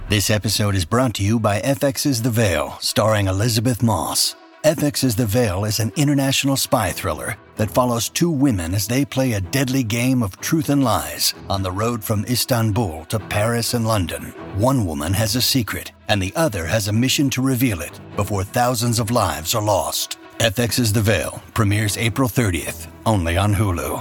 This episode is brought to you by FX's The Veil, starring Elizabeth Moss. FX's The Veil is an international spy thriller that follows two women as they play a deadly game of truth and lies on the road from Istanbul to Paris and London. One woman has a secret, and the other has a mission to reveal it before thousands of lives are lost. FX's The Veil premieres April 30th, only on Hulu.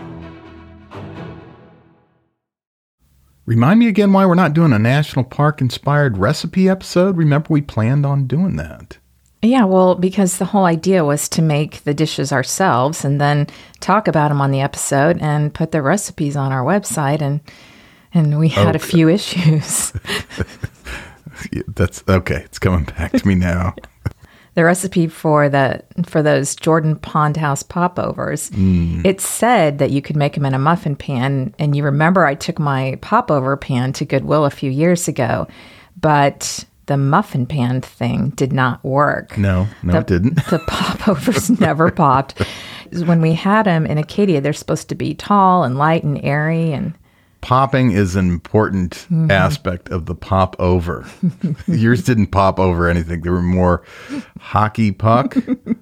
Remind me again why we're not doing a national park-inspired recipe episode? Remember, we planned on doing that. Yeah, well, because the whole idea was to make the dishes ourselves and then talk about them on the episode and put the recipes on our website, and we had a few issues. That's okay. It's coming back to me now. The recipe for those Jordan Pond House popovers, it said that you could make them in a muffin pan. And you remember I took my popover pan to Goodwill a few years ago, but the muffin pan thing did not work. No, it didn't. The popovers never popped. When we had them in Acadia, they're supposed to be tall and light and airy, and popping is an important aspect of the pop over. Yours didn't pop over anything. They were more hockey puck.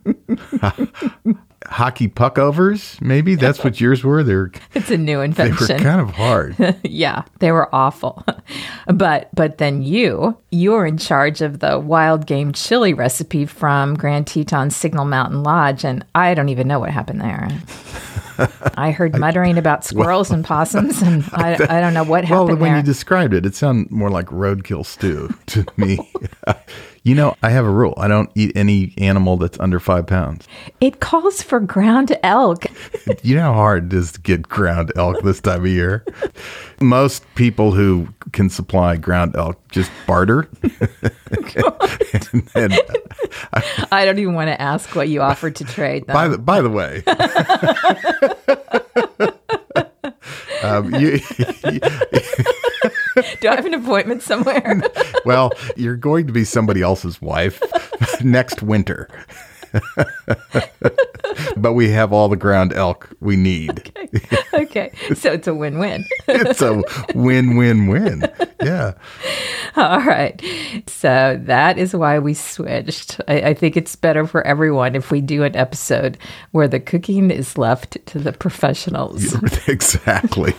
Hockey puck overs, maybe? That's what yours were? It's a new invention. They were kind of hard. Yeah, they were awful. But then you were in charge of the wild game chili recipe from Grand Teton Signal Mountain Lodge, and I don't even know what happened there. I heard muttering about squirrels and possums, and I don't know what happened there. Well, when you described it, it sounded more like roadkill stew to me. You know, I have a rule. I don't eat any animal that's under 5 pounds. It calls for ground elk. You know how hard it is to get ground elk this time of year? Most people who can supply ground elk just barter. and I don't even want to ask what you offered to trade. Though. By the way. Do I have an appointment somewhere? Well, you're going to be somebody else's wife next winter. But we have all the ground elk we need. Okay. So it's a win-win. It's a win-win-win. Yeah. All right. So that is why we switched. I think it's better for everyone if we do an episode where the cooking is left to the professionals. Exactly.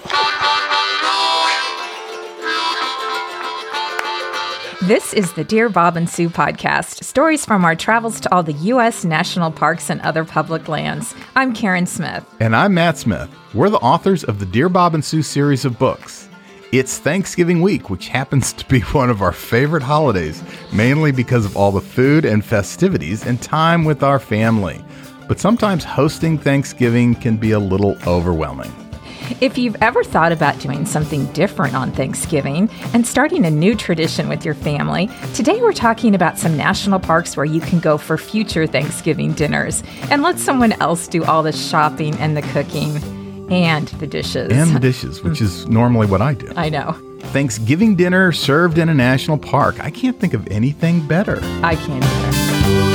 This is the Dear Bob and Sue podcast, stories from our travels to all the U.S. national parks and other public lands. I'm Karen Smith. And I'm Matt Smith. We're the authors of the Dear Bob and Sue series of books. It's Thanksgiving week, which happens to be one of our favorite holidays, mainly because of all the food and festivities and time with our family. But sometimes hosting Thanksgiving can be a little overwhelming. If you've ever thought about doing something different on Thanksgiving and starting a new tradition with your family, today we're talking about some national parks where you can go for future Thanksgiving dinners and let someone else do all the shopping and the cooking and the dishes. And the dishes, which is normally what I do. I know. Thanksgiving dinner served in a national park. I can't think of anything better. I can't either.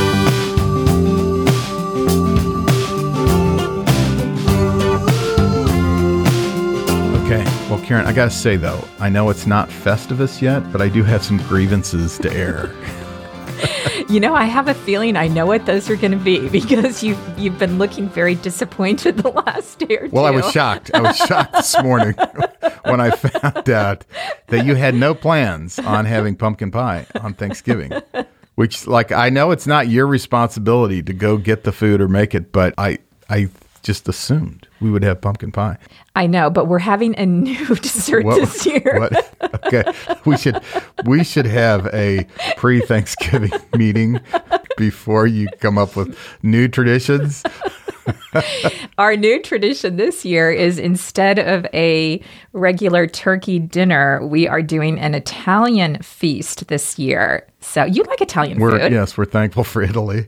Okay. Well, Karen, I got to say, though, I know it's not Festivus yet, but I do have some grievances to air. You know, I have a feeling I know what those are going to be because you've been looking very disappointed the last day or two. Well, I was shocked. I was shocked this morning when I found out that you had no plans on having pumpkin pie on Thanksgiving. Which, like, I know it's not your responsibility to go get the food or make it, but I just assumed we would have pumpkin pie. I know, but we're having a new dessert this year. What? Okay, we should have a pre-Thanksgiving meeting before you come up with new traditions. Our new tradition this year is instead of a regular turkey dinner, we are doing an Italian feast this year. So you like Italian food? Yes, we're thankful for Italy.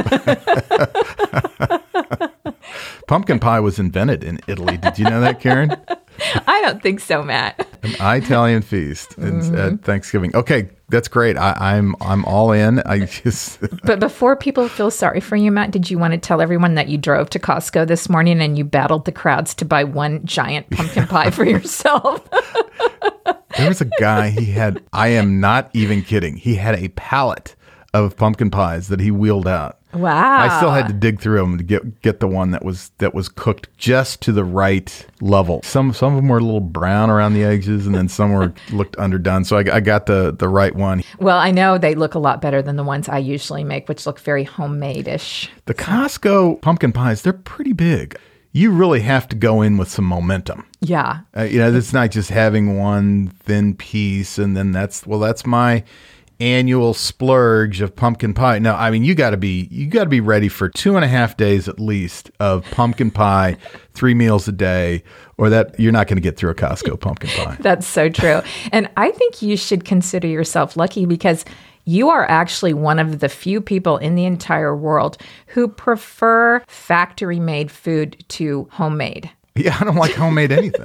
Pumpkin pie was invented in Italy. Did you know that, Karen? I don't think so, Matt. An Italian feast at Thanksgiving. Okay, that's great. I'm all in. But before people feel sorry for you, Matt, did you want to tell everyone that you drove to Costco this morning and you battled the crowds to buy one giant pumpkin pie for yourself? There was a guy, I am not even kidding, he had a pallet of pumpkin pies that he wheeled out. Wow. I still had to dig through them to get the one that was cooked just to the right level. Some of them were a little brown around the edges, and then some looked underdone. So I got the right one. Well, I know they look a lot better than the ones I usually make, which look very homemade-ish. The Costco pumpkin pies, they're pretty big. You really have to go in with some momentum. Yeah. It's not just having one thin piece, and then that's my annual splurge of pumpkin pie. No, I mean, you got to be ready for 2.5 days at least of pumpkin pie, 3 meals a day, or that you're not going to get through a Costco pumpkin pie. That's so true. And I think you should consider yourself lucky because you are actually one of the few people in the entire world who prefer factory-made food to homemade. Yeah, I don't like homemade anything.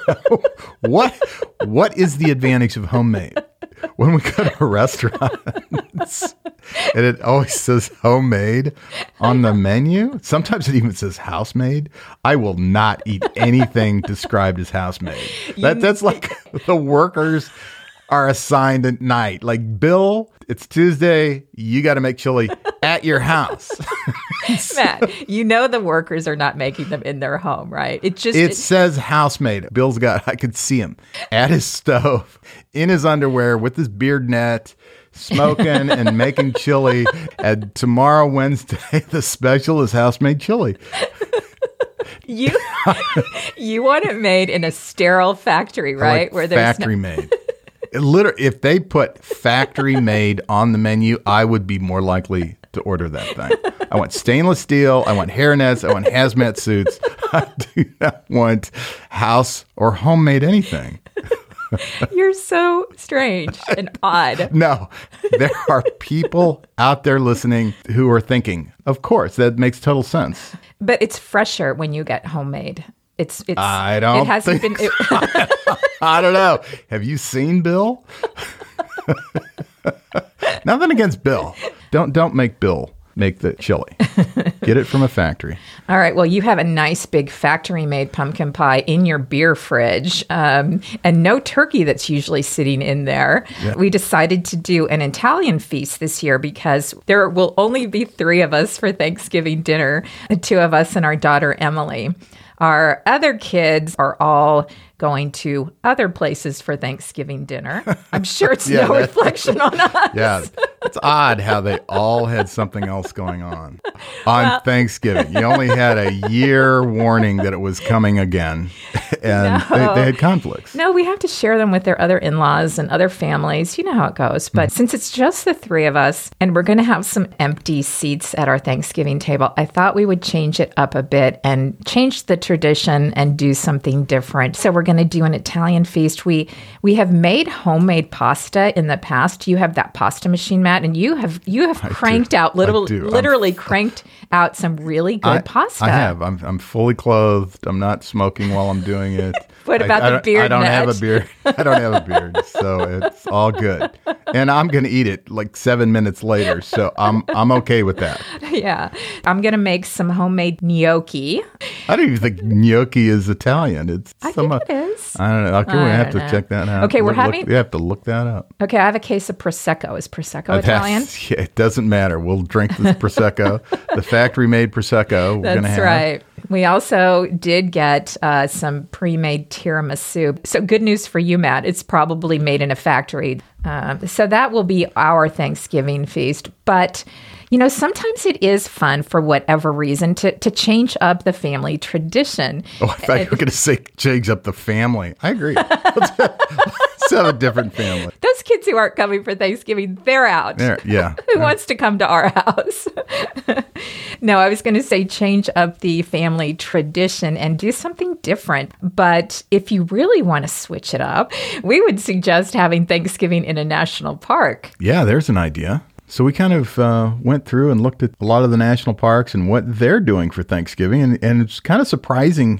What is the advantage of homemade? When we go to restaurants and it always says homemade on the menu, sometimes it even says house-made, I will not eat anything described as house-made. That's like the workers are assigned at night. Like, Bill, it's Tuesday, you got to make chili at your house. Matt, you know the workers are not making them in their home, right? It says house-made. I could see him at his stove, in his underwear, with his beard net, smoking and making chili. And tomorrow, Wednesday, the special is house-made chili. You want it made in a sterile factory, right? Where there's factory made. Literally, if they put factory made on the menu, I would be more likely to order that thing. I want stainless steel. I want hairnets. I want hazmat suits. I do not want house or homemade anything. You're so strange and odd. No, there are people out there listening who are thinking, of course, that makes total sense. But it's fresher when you get homemade. I don't think so. I don't know. Have you seen Bill? Nothing against Bill. Don't make Bill make the chili. Get it from a factory. All right. Well, you have a nice big factory-made pumpkin pie in your beer fridge, and no turkey that's usually sitting in there. Yeah. We decided to do an Italian feast this year because there will only be 3 of us for Thanksgiving dinner, the 2 of us and our daughter, Emily. Our other kids are all going to other places for Thanksgiving dinner. I'm sure it's no reflection on us. Yeah, it's odd how they all had something else going on Thanksgiving. You only had a year warning that it was coming again, and they had conflicts. No, we have to share them with their other in-laws and other families. You know how it goes. But since it's just the 3 of us, and we're going to have some empty seats at our Thanksgiving table, I thought we would change it up a bit and change the tradition and do something different. So we're going to do an Italian feast. We have made homemade pasta in the past. You have that pasta machine, Matt, and you have cranked out literally cranked out some really good pasta. I have. I'm fully clothed. I'm not smoking while I'm doing it. What about the beard? I don't have a beard. I don't have a beard, so it's all good. And I'm going to eat it like 7 minutes later, so I'm okay with that. Yeah. I'm going to make some homemade gnocchi. I don't even think gnocchi is Italian. I think it is. I don't know. Okay, we have to check that out. Okay, we have to look that up. Okay, I have a case of Prosecco. Is Prosecco Italian? Yeah, it doesn't matter. We'll drink this Prosecco, the factory-made Prosecco. That's right. We also did get some pre-made tiramisu. So good news for you, Matt. It's probably made in a factory. So that will be our Thanksgiving feast. But, sometimes it is fun for whatever reason to change up the family tradition. Oh, I thought you were going to say change up the family. I agree. Let's have a different family. Those kids who aren't coming for Thanksgiving, they're out. Yeah. Who wants to come to our house? No, I was going to say change up the family tradition and do something different. But if you really want to switch it up, we would suggest having Thanksgiving in a national park. Yeah, there's an idea. So we kind of went through and looked at a lot of the national parks and what they're doing for Thanksgiving. And it's kind of surprising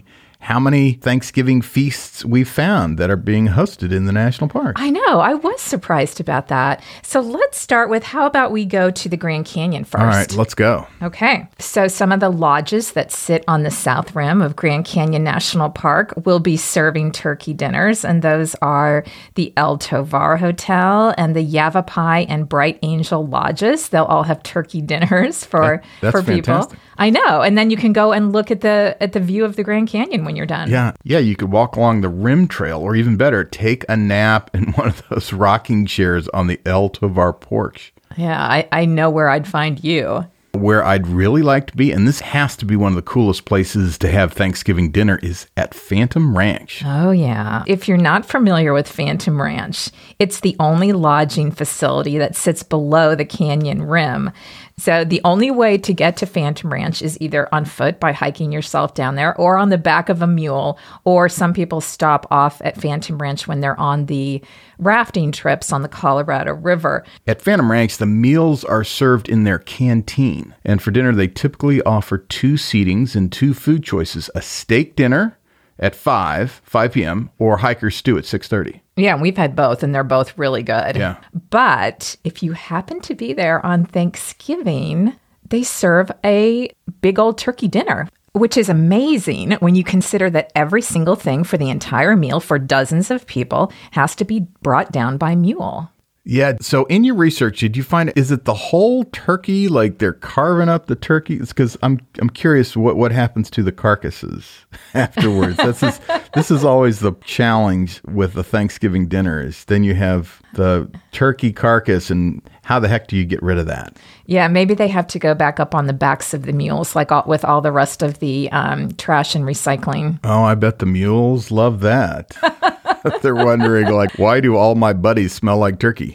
how many Thanksgiving feasts we found that are being hosted in the national park. I know. I was surprised about that. So let's start with, how about we go to the Grand Canyon first? All right, let's go. Okay. So some of the lodges that sit on the south rim of Grand Canyon National Park will be serving turkey dinners, and those are the El Tovar Hotel and the Yavapai and Bright Angel Lodges. They'll all have turkey dinners for people. Fantastic. I know. And then you can go and look at the view of the Grand Canyon when you're done. Yeah, you could walk along the rim trail, or even better, take a nap in one of those rocking chairs on the El Tovar porch. Yeah, I know where I'd find you. Where I'd really like to be, and this has to be one of the coolest places to have Thanksgiving dinner, is at Phantom Ranch. Oh, yeah. If you're not familiar with Phantom Ranch, it's the only lodging facility that sits below the canyon rim. So the only way to get to Phantom Ranch is either on foot by hiking yourself down there, or on the back of a mule, or some people stop off at Phantom Ranch when they're on the rafting trips on the Colorado River. At Phantom Ranch, the meals are served in their canteen. And for dinner, they typically offer 2 seatings and 2 food choices: a steak dinner at 5 p.m. or hiker stew at 6:30. Yeah, we've had both, and they're both really good. Yeah. But if you happen to be there on Thanksgiving, they serve a big old turkey dinner, which is amazing when you consider that every single thing for the entire meal for dozens of people has to be brought down by mule. Yeah. So in your research, did you find, is it the whole turkey? Like they're carving up the turkey? Because I'm curious what happens to the carcasses afterwards. This is always the challenge with the Thanksgiving dinner, is then you have the turkey carcass, and how the heck do you get rid of that? Yeah, maybe they have to go back up on the backs of the mules, like with all the rest of the trash and recycling. Oh, I bet the mules love that. They're wondering, like, why do all my buddies smell like turkey?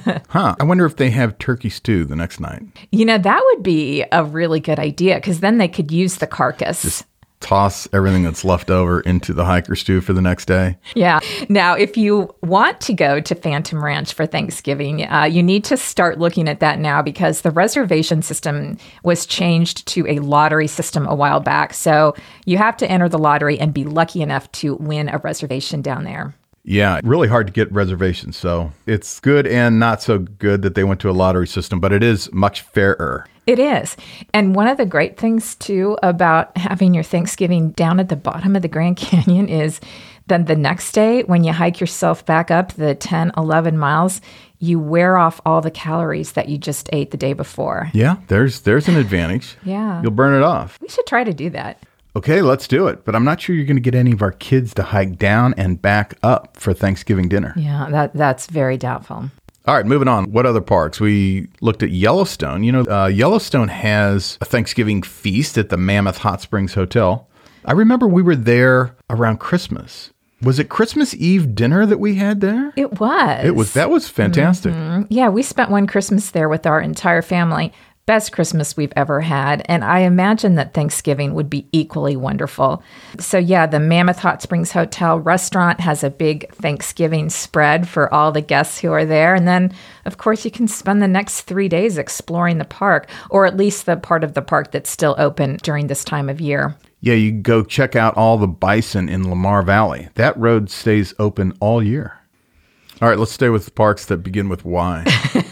I wonder if they have turkey stew the next night. You know, that would be a really good idea, because then they could use the carcass. Just toss everything that's left over into the hiker stew for the next day. Yeah. Now, if you want to go to Phantom Ranch for Thanksgiving, you need to start looking at that now, because the reservation system was changed to a lottery system a while back. So you have to enter the lottery and be lucky enough to win a reservation down there. Yeah, really hard to get reservations. So it's good and not so good that they went to a lottery system, but it is much fairer. It is. And one of the great things, too, about having your Thanksgiving down at the bottom of the Grand Canyon is then the next day, when you hike yourself back up the 10, 11 miles, you wear off all the calories that you just ate the day before. Yeah, there's an advantage. Yeah. You'll burn it off. We should try to do that. Okay, let's do it. But I'm not sure you're going to get any of our kids to hike down and back up for Thanksgiving dinner. Yeah, that's very doubtful. All right, moving on. What other parks? We looked at Yellowstone. You know, Yellowstone has a Thanksgiving feast at the Mammoth Hot Springs Hotel. I remember we were there around Christmas. Was it Christmas Eve dinner that we had there? It was. That was fantastic. Mm-hmm. Yeah, we spent one Christmas there with our entire family. Best Christmas we've ever had. And I imagine that Thanksgiving would be equally wonderful. So yeah, the Mammoth Hot Springs Hotel restaurant has a big Thanksgiving spread for all the guests who are there. And then, of course, you can spend the next 3 days exploring the park, or at least the part of the park that's still open during this time of year. Yeah, you go check out all the bison in Lamar Valley. That road stays open all year. All right, let's stay with the parks that begin with Y.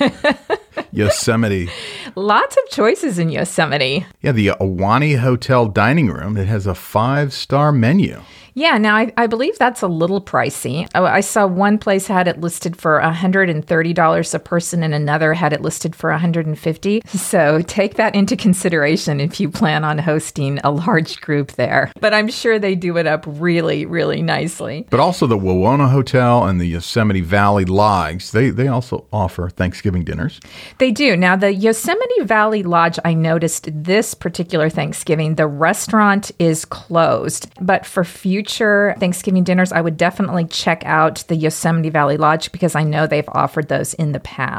Yosemite. Lots of choices in Yosemite. Yeah, the Ahwahnee Hotel dining room. It has a 5-star menu. Yeah, now I believe that's a little pricey. I saw one place had it listed for $130 a person, and another had it listed for $150. So take that into consideration if you plan on hosting a large group there. But I'm sure they do it up really, really nicely. But also the Wawona Hotel and the Yosemite Valley Lodge, they also offer Thanksgiving dinners. They do. Now, the Yosemite Valley Lodge, I noticed this particular Thanksgiving, the restaurant is closed. But for future Thanksgiving dinners, I would definitely check out the Yosemite Valley Lodge, because I know they've offered those in the past.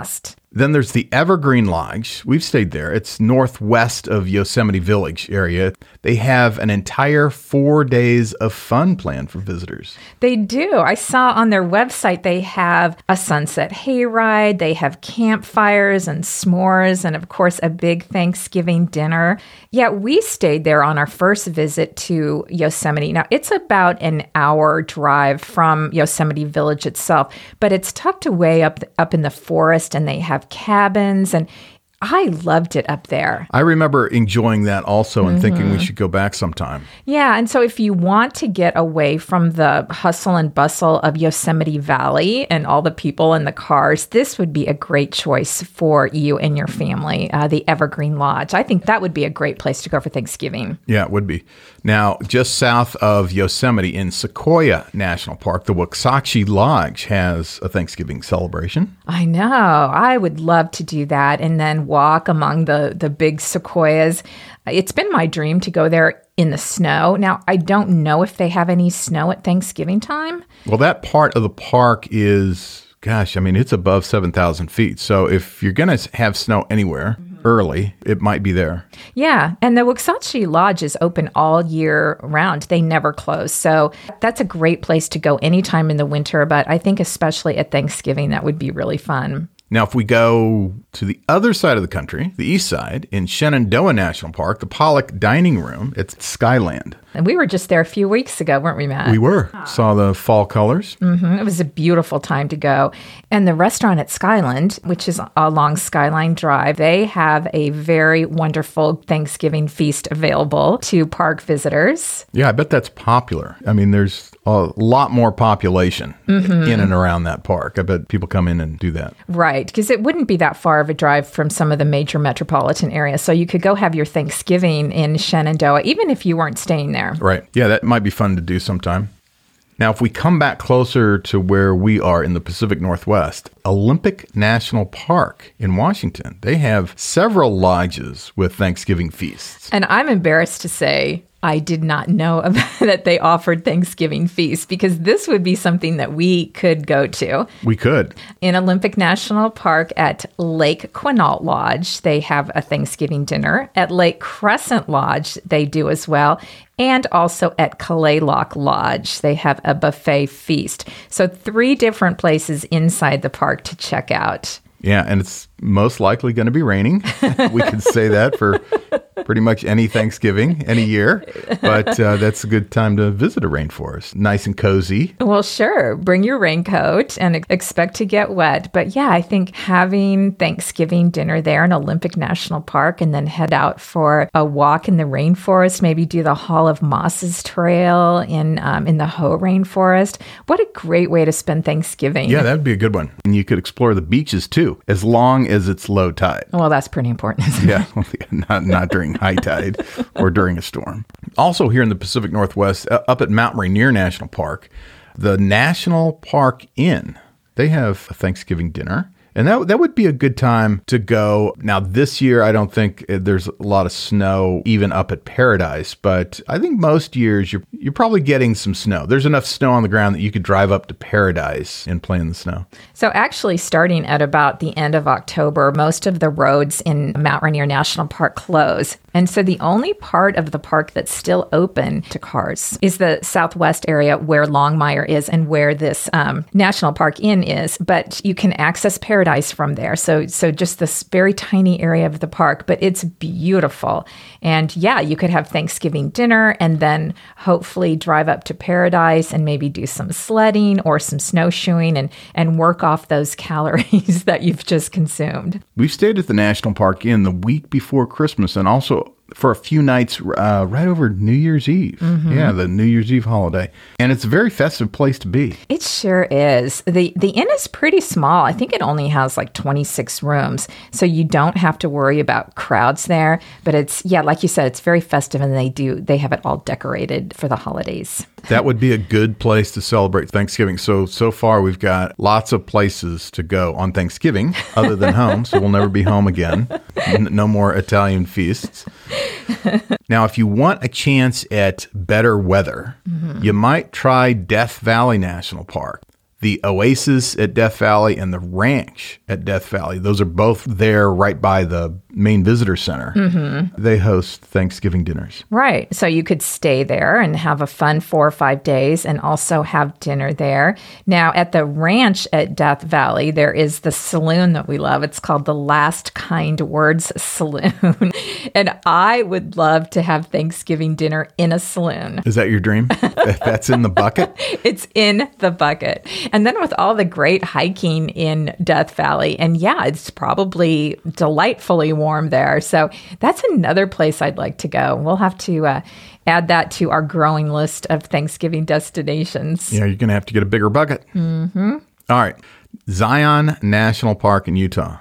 Then there's the Evergreen Lodge. We've stayed there. It's northwest of Yosemite Village area. They have an entire 4 days of fun planned for visitors. They do. I saw on their website they have a sunset hayride, they have campfires and s'mores, and of course a big Thanksgiving dinner. Yeah, we stayed there on our first visit to Yosemite. Now, it's about an hour drive from Yosemite Village itself, but it's tucked away up in the forest, and they have cabins, and I loved it up there. I remember enjoying that also and thinking we should go back sometime. Yeah, and so if you want to get away from the hustle and bustle of Yosemite Valley and all the people and the cars, this would be a great choice for you and your family, the Evergreen Lodge. I think that would be a great place to go for Thanksgiving. Yeah, it would be. Now, just south of Yosemite in Sequoia National Park, the Waxahachie Lodge has a Thanksgiving celebration. I know. I would love to do that and then walk among the big sequoias. It's been my dream to go there in the snow. Now, I don't know if they have any snow at Thanksgiving time. Well, that part of the park is, gosh, I mean, it's above 7,000 feet. So if you're going to have snow anywhere early, it might be there. Yeah, and the Waxahachie Lodge is open all year round. They never close. So that's a great place to go anytime in the winter, but I think especially at Thanksgiving, that would be really fun. Now, if we go to the other side of the country, the east side, in Shenandoah National Park, the Pollock Dining Room, it's Skyland. And we were just there a few weeks ago, weren't we, Matt? We were. Saw the fall colors. It was a beautiful time to go. And the restaurant at Skyland, which is along Skyline Drive, they have a very wonderful Thanksgiving feast available to park visitors. Yeah, I bet that's popular. I mean, there's a lot more population in and around that park. I bet people come in and do that. Right, because it wouldn't be that far of a drive from some of the major metropolitan areas. So you could go have your Thanksgiving in Shenandoah, even if you weren't staying there. Right. Yeah, that might be fun to do sometime. Now, if we come back closer to where we are in the Pacific Northwest, Olympic National Park in Washington, they have several lodges with Thanksgiving feasts. And I'm embarrassed to say I did not know that they offered Thanksgiving feasts, because this would be something that we could go to. We could. In Olympic National Park at Lake Quinault Lodge, they have a Thanksgiving dinner. At Lake Crescent Lodge, they do as well. And also at Kalaloch Lodge, they have a buffet feast. So 3 different places inside the park to check out. Yeah, and it's most likely going to be raining. We could say that for pretty much any Thanksgiving, any year. But that's a good time to visit a rainforest. Nice and cozy. Well, sure. Bring your raincoat and expect to get wet. But yeah, I think having Thanksgiving dinner there in Olympic National Park and then head out for a walk in the rainforest, maybe do the Hall of Mosses Trail in the Hoh Rainforest. What a great way to spend Thanksgiving. Yeah, that would be a good one. And you could explore the beaches too, as long as it's low tide. Well, that's pretty important, isn't it? Yeah, not during high tide or during a storm. Also here in the Pacific Northwest, up at Mount Rainier National Park, the National Park Inn, they have a Thanksgiving dinner. And that would be a good time to go. Now, this year, I don't think there's a lot of snow even up at Paradise, but I think most years you're probably getting some snow. There's enough snow on the ground that you could drive up to Paradise and play in the snow. So actually, starting at about the end of October, most of the roads in Mount Rainier National Park close. And so the only part of the park that's still open to cars is the southwest area where Longmire is and where this National Park Inn is. But you can access Paradise from there. So just this very tiny area of the park, but it's beautiful. And yeah, you could have Thanksgiving dinner and then hopefully drive up to Paradise and maybe do some sledding or some snowshoeing and work off those calories that you've just consumed. We've stayed at the National Park Inn the week before Christmas and also for a few nights right over New Year's Eve. Mm-hmm. Yeah, the New Year's Eve holiday. And it's a very festive place to be. It sure is. The inn is pretty small. I think it only has like 26 rooms. So you don't have to worry about crowds there. But it's, yeah, like you said, it's very festive and they have it all decorated for the holidays. That would be a good place to celebrate Thanksgiving. So far we've got lots of places to go on Thanksgiving other than home. So we'll never be home again. No more Italian feasts. Now, if you want a chance at better weather, you might try Death Valley National Park. The Oasis at Death Valley and the Ranch at Death Valley. Those are both there right by the main visitor center. They host Thanksgiving dinners. Right. So you could stay there and have a fun 4 or 5 days and also have dinner there. Now, at the Ranch at Death Valley, there is the saloon that we love. It's called the Last Kind Words Saloon. And I would love to have Thanksgiving dinner in a saloon. Is that your dream? That's in the bucket? It's in the bucket. And then with all the great hiking in Death Valley, and yeah, it's probably delightfully warm there. So that's another place I'd like to go. We'll have to add that to our growing list of Thanksgiving destinations. Yeah, you're going to have to get a bigger bucket. All right. Zion National Park in Utah.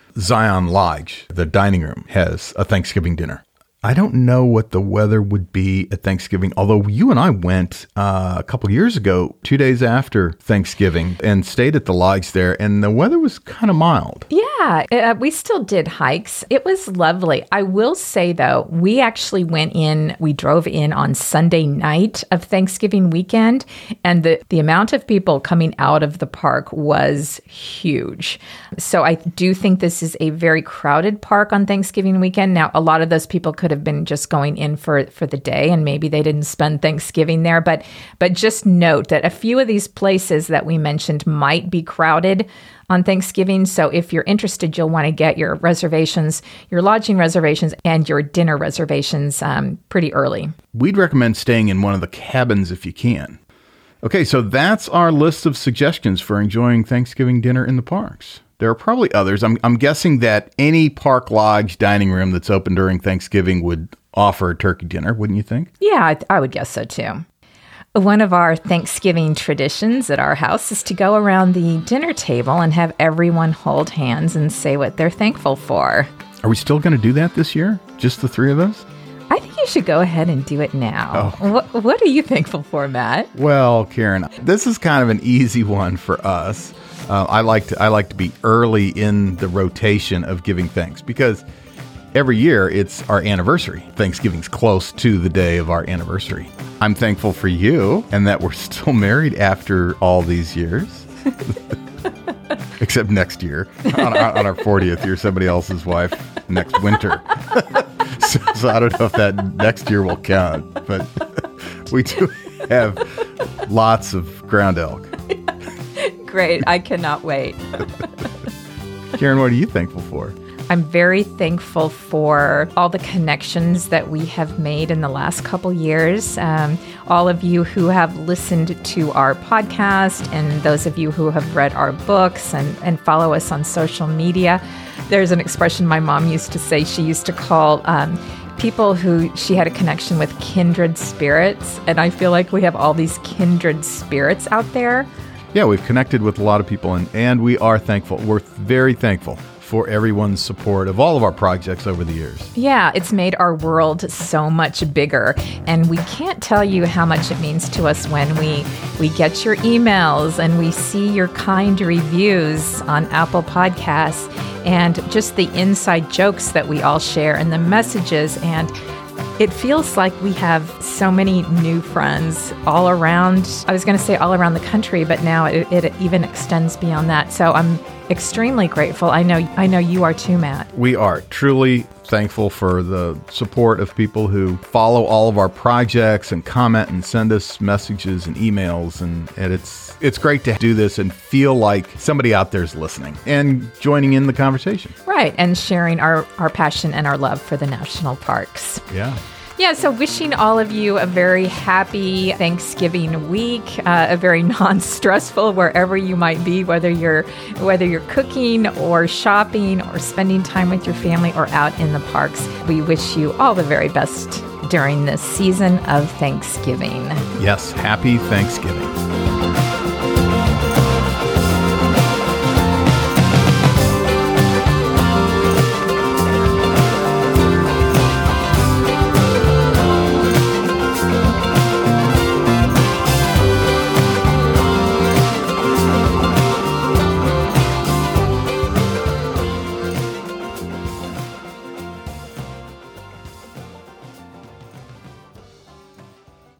Zion Lodge, the dining room, has a Thanksgiving dinner. I don't know what the weather would be at Thanksgiving, although you and I went a couple years ago, 2 days after Thanksgiving, and stayed at the lodge there, and the weather was kind of mild. Yeah, we still did hikes. It was lovely. I will say, though, we actually we drove in on Sunday night of Thanksgiving weekend, and the amount of people coming out of the park was huge. So I do think this is a very crowded park on Thanksgiving weekend. Now, a lot of those people could have been just going in for the day, and maybe they didn't spend Thanksgiving there. But just note that a few of these places that we mentioned might be crowded on Thanksgiving. So if you're interested, you'll want to get your reservations, your lodging reservations, and your dinner reservations pretty early. We'd recommend staying in one of the cabins if you can. Okay, so that's our list of suggestions for enjoying Thanksgiving dinner in the parks. There are probably others. I'm guessing that any park lodge dining room that's open during Thanksgiving would offer a turkey dinner, wouldn't you think? Yeah, I would guess so too. One of our Thanksgiving traditions at our house is to go around the dinner table and have everyone hold hands and say what they're thankful for. Are we still going to do that this year? Just the three of us? I think you should go ahead and do it now. Oh. What are you thankful for, Matt? Well, Karen, this is kind of an easy one for us. I like to be early in the rotation of giving thanks because every year it's our anniversary. Thanksgiving's close to the day of our anniversary. I'm thankful for you and that we're still married after all these years. Except next year, on our 40th year, somebody else's wife next winter. So I don't know if that next year will count, but we do have lots of ground elk. Great. I cannot wait. Karen, what are you thankful for? I'm very thankful for all the connections that we have made in the last couple years. All of you who have listened to our podcast and those of you who have read our books and follow us on social media. There's an expression my mom used to say. She used to call people who she had a connection with kindred spirits. And I feel like we have all these kindred spirits out there. Yeah, we've connected with a lot of people and we are thankful. We're very thankful for everyone's support of all of our projects over the years. Yeah, it's made our world so much bigger. And we can't tell you how much it means to us when we get your emails and we see your kind reviews on Apple Podcasts and just the inside jokes that we all share and the messages. And it feels like we have so many new friends all around. I was going to say all around the country, but now it even extends beyond that. So I'm extremely grateful. I know you are too, Matt. We are truly thankful for the support of people who follow all of our projects and comment and send us messages and emails. And it's great to do this and feel like somebody out there is listening and joining in the conversation. Right. And sharing our passion and our love for the national parks. Yeah, so wishing all of you a very happy Thanksgiving week, a very non-stressful wherever you might be, whether you're cooking or shopping or spending time with your family or out in the parks. We wish you all the very best during this season of Thanksgiving. Yes, happy Thanksgiving.